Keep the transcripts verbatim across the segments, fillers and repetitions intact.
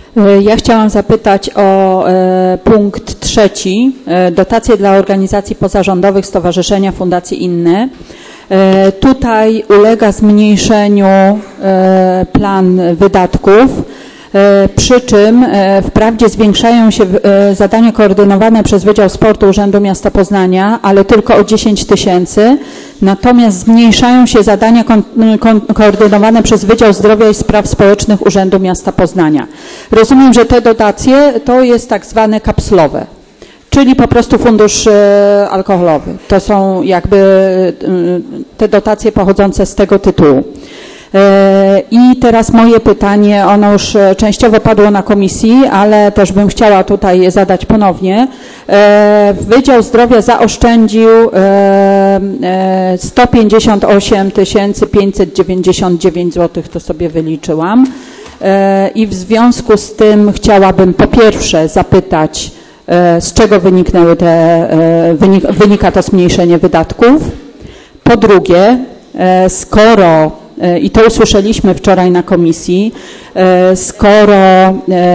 Ja chciałam zapytać o e, punkt trzeci, e, dotacje dla organizacji pozarządowych, stowarzyszenia, fundacji inne. E, tutaj ulega zmniejszeniu e, plan wydatków, e, przy czym e, wprawdzie zwiększają się e, zadania koordynowane przez Wydział Sportu Urzędu Miasta Poznania, ale tylko o dziesięć tysięcy, natomiast zmniejszają się zadania kon, kon, koordynowane przez Wydział Zdrowia i Spraw Społecznych Urzędu Miasta Poznania. Rozumiem, że te dotacje to jest tak zwane kapslowe, czyli po prostu fundusz e, alkoholowy. To są jakby e, te dotacje pochodzące z tego tytułu. E, I teraz moje pytanie, ono już częściowo padło na komisji, ale też bym chciała tutaj je zadać ponownie. E, Wydział Zdrowia zaoszczędził e, e, sto pięćdziesiąt osiem tysięcy pięćset dziewięćdziesiąt dziewięć złotych, to sobie wyliczyłam. E, I w związku z tym chciałabym po pierwsze zapytać, z czego wyniknęły te, wynik, wynika to zmniejszenie wydatków. Po drugie, skoro, i to usłyszeliśmy wczoraj na komisji, skoro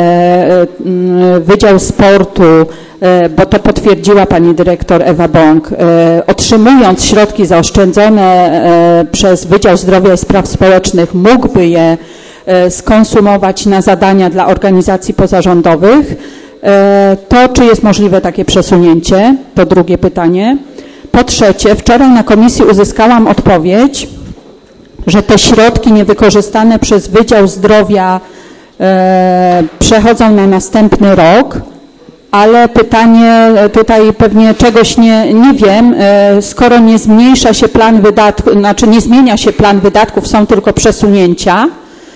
Wydział Sportu, bo to potwierdziła pani dyrektor Ewa Bąk, otrzymując środki zaoszczędzone przez Wydział Zdrowia i Spraw Społecznych, mógłby je skonsumować na zadania dla organizacji pozarządowych, to czy jest możliwe takie przesunięcie? To drugie pytanie. Po trzecie, wczoraj na komisji uzyskałam odpowiedź, że te środki niewykorzystane przez Wydział Zdrowia e, przechodzą na następny rok, ale pytanie, tutaj pewnie czegoś nie, nie wiem, e, skoro nie zmniejsza się plan wydatków, znaczy nie zmienia się plan wydatków, są tylko przesunięcia,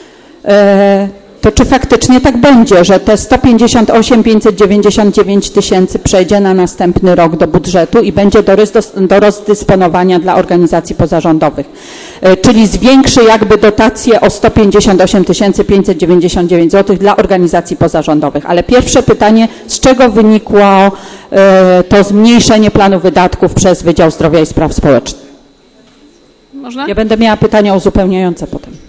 e, to czy faktycznie tak będzie, że te sto pięćdziesiąt osiem tysięcy pięćset dziewięćdziesiąt dziewięć tysięcy przejdzie na następny rok do budżetu i będzie do, do rozdysponowania dla organizacji pozarządowych. Czyli zwiększy jakby dotację o sto pięćdziesiąt osiem tysięcy pięćset dziewięćdziesiąt dziewięć złotych dla organizacji pozarządowych. Ale pierwsze pytanie, z czego wynikło to zmniejszenie planu wydatków przez Wydział Zdrowia i Spraw Społecznych? Można? Ja będę miała pytania uzupełniające potem.